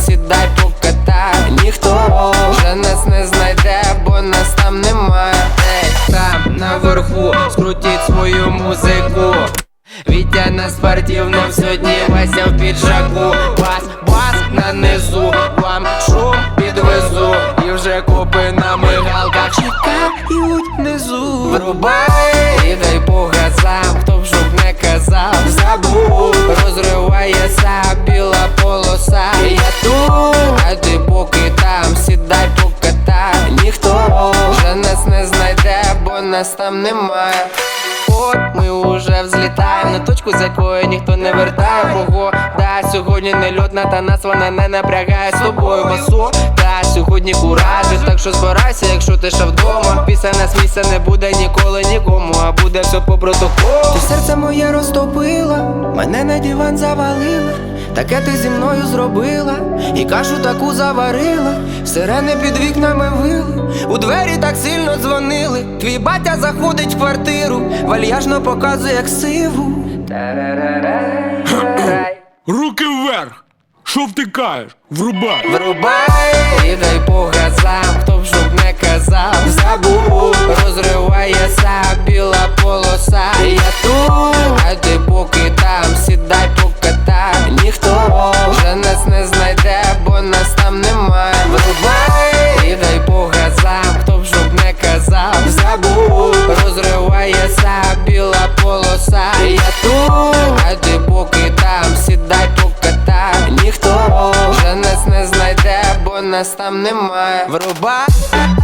сідай покатай. Ніхто вже нас не знайде, бо нас там немає. Ей, там наверху скрутіть свою музику. Вітя на спортивному сьогодні, Вася в піджаку. Бас на низу, вам шум підвезу. І вже копи на мигалках чекають внизу. Врубай і дай по газам, хто б щоб не казав. Забув, розривається біла полоса. Я тут, а ти поки там, сідай покатай. Ніхто вже нас не знайде, бо нас там немає. От ми уже взлітаємо на точку, з якої ніхто не вертає. Погода сьогодні не льотна, та нас вона не напрягає. З тобою басо, та сьогодні куражі. Так що збирайся, якщо ти ще вдома. Після нас місця не буде ніколи нікому, а буде все по протоколу. Ти серце моє розтопила, мене на диван завалила. Таке ти зі мною зробила, і кашу таку заварила. Сирени під вікнами вили, у двері так сильно дзвонили. Твій батя заходить в квартиру, вальяжно показує ксиву. Руки вверх! Що втикаєш? Врубай! Врубай і дай по газам, хто б щоб не казав. Забув, розривається біла полоса. Я тут, а ти поки там, сідай покатай. Ніхто вже нас не знайде, бо нас там немає. Врубай і дай по газам, хто б щоб не казав. Забув, розривається біла полоса. Я тут, а ти поки там, сідай покатай. Ніхто вже нас не знайде, бо нас там немає. Врубай.